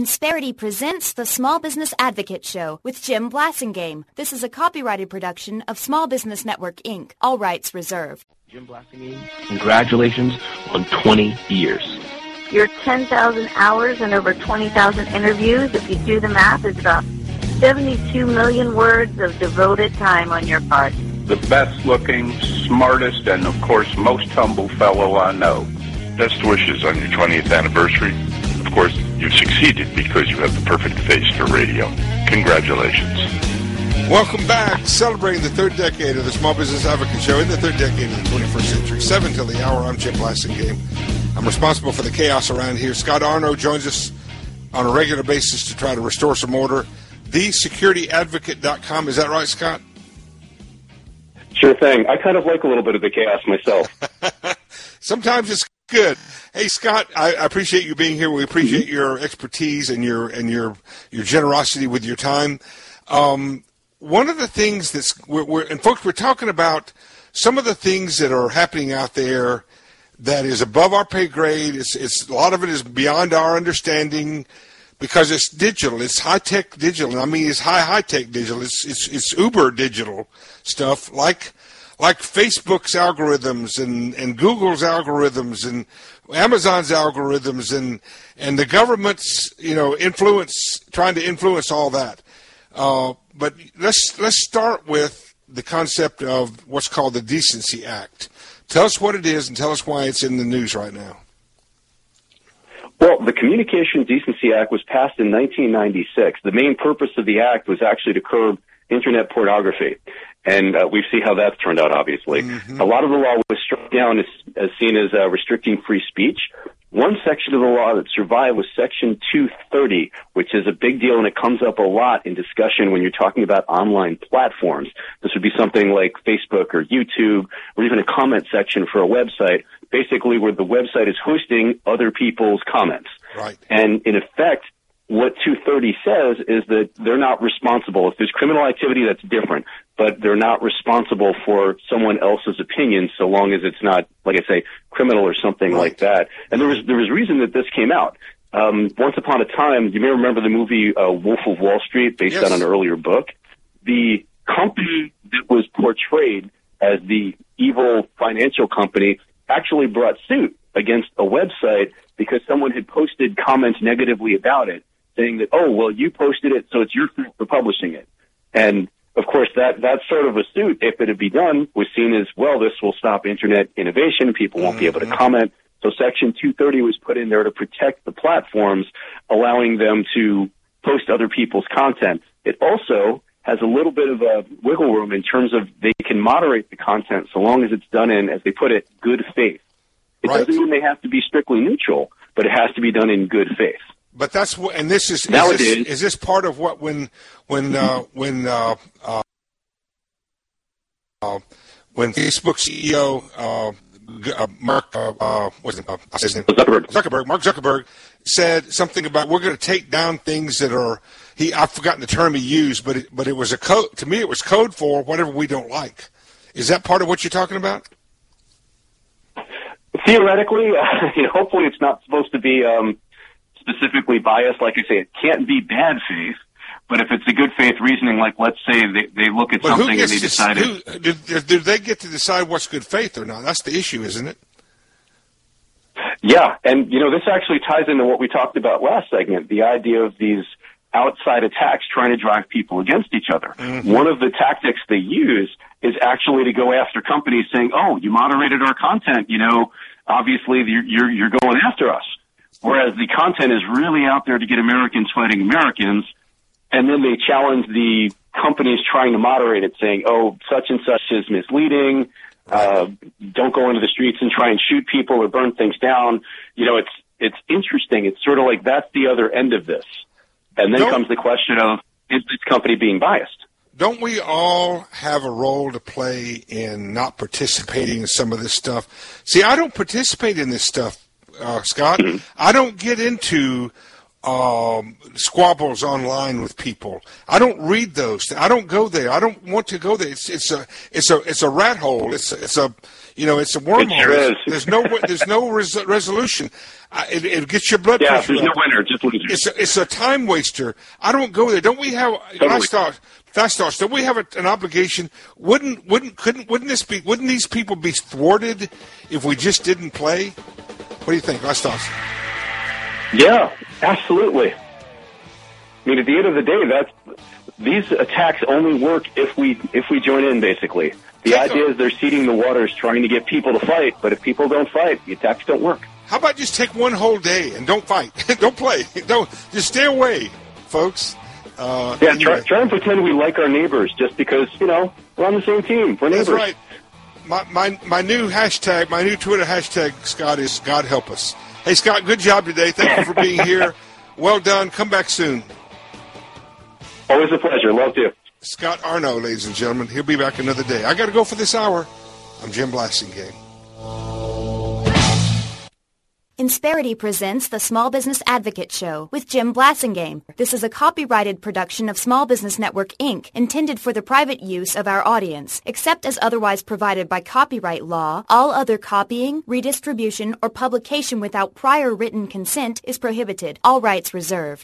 Insperity presents the Small Business Advocate Show with Jim Blasingame. This is a copyrighted production of Small Business Network, Inc. All rights reserved. Jim Blasingame, congratulations on 20 years. Your 10,000 hours and over 20,000 interviews, if you do the math, is about 72 million words of devoted time on your part. The best-looking, smartest, and, of course, most humble fellow I know. Best wishes on your 20th anniversary. Of course, you've succeeded because you have the perfect face for radio. Congratulations. Welcome back. Celebrating the third decade of the Small Business Advocate Show in the third decade of the 21st century. 7 till the hour. I'm Jim Blasingame. I'm responsible for the chaos around here. Scott Arno joins us on a regular basis to try to restore some order. TheSecurityAdvocate.com. Is that right, Scott? Sure thing. I kind of like a little bit of the chaos myself. Sometimes it's good. Hey, Scott, I appreciate you being here. We appreciate your expertise and your generosity with your time. One of the things that's and folks, we're talking about some of the things that are happening out there that is above our pay grade. It's a lot of it is beyond our understanding because it's digital. It's high tech digital. I mean, it's high tech digital. It's uber digital stuff like Facebook's algorithms and Google's algorithms and Amazon's algorithms and the government's trying to influence all that. But let's start with the concept of what's called the Decency Act. Tell us what it is and tell us why it's in the news right now. Well, the Communication Decency Act was passed in 1996. The main purpose of the act was actually to curb Internet pornography. And we see how that's turned out, obviously. Mm-hmm. A lot of the law was struck down as seen as restricting free speech. One section of the law that survived was Section 230, which is a big deal, and it comes up a lot in discussion when you're talking about online platforms. This would be something like Facebook or YouTube, or even a comment section for a website, basically where the website is hosting other people's comments. Right. And in effect, what 230 says is that they're not responsible. If there's criminal activity, that's different, but they're not responsible for someone else's opinion so long as it's not, like I say, criminal or something like that. And there was reason that this came out. Once upon a time, you may remember the movie Wolf of Wall Street, based on an earlier book. The company that was portrayed as the evil financial company actually brought suit against a website because someone had posted comments negatively about it, saying that, oh, well, you posted it, so it's your fault for publishing it. And, of course, that sort of a suit, if it had been done, was seen as, well, this will stop Internet innovation. People won't be able to comment. So Section 230 was put in there to protect the platforms, allowing them to post other people's content. It also has a little bit of a wiggle room in terms of they can moderate the content so long as it's done in, as they put it, good faith. It doesn't mean they have to be strictly neutral, but it has to be done in good faith. But that's what, and this is nowadays. Is this part of what when Facebook CEO Mark Zuckerberg said something about we're going to take down things that are I've forgotten the term he used, but it was a code. To me, it was code for whatever we don't like. Is that part of what you're talking about? Theoretically, hopefully it's not supposed to be specifically biased. Like I say, it can't be bad faith, but if it's a good faith reasoning, like let's say they look at something and they decided... Do they get to decide what's good faith or not? That's the issue, isn't it? Yeah, and this actually ties into what we talked about last segment, the idea of these outside attacks trying to drive people against each other. Mm-hmm. One of the tactics they use is actually to go after companies saying, oh, you moderated our content, obviously you're going after us. Whereas the content is really out there to get Americans fighting Americans, and then they challenge the companies trying to moderate it, saying, oh, such and such is misleading, don't go into the streets and try and shoot people or burn things down. It's interesting. It's sort of like that's the other end of this. And then comes the question of, is this company being biased? Don't we all have a role to play in not participating in some of this stuff? See, I don't participate in this stuff, Scott. Mm-hmm. I don't get into squabbles online with people. I don't read those. I don't go there. I don't want to go there. It's a rat hole. It's a wormhole. It sure is. There's no resolution. It gets your blood pressure. Yeah, there's no winner, just losers. It's a time waster. I don't go there. Don't we have fast starts? Don't we have an obligation? Wouldn't these people be thwarted if we just didn't play? What do you think? Last thoughts. Yeah, absolutely. I mean, at the end of the day, these attacks only work if we join in. Basically, the idea is they're seeding the waters, trying to get people to fight. But if people don't fight, the attacks don't work. How about just take one whole day and don't fight, don't play, don't just stay away, folks. Anyway. Try and pretend we like our neighbors just because we're on the same team. We're neighbors. That's right. My new hashtag, my new Twitter hashtag, Scott, is God help us. Hey, Scott, good job today. Thank you for being here. Well done. Come back soon. Always a pleasure. Love to. Scott Arno, ladies and gentlemen. He'll be back another day. I got to go for this hour. I'm Jim Blasingame. Insperity presents the Small Business Advocate Show with Jim Blasingame. This is a copyrighted production of Small Business Network, Inc., intended for the private use of our audience. Except as otherwise provided by copyright law, all other copying, redistribution, or publication without prior written consent is prohibited. All rights reserved.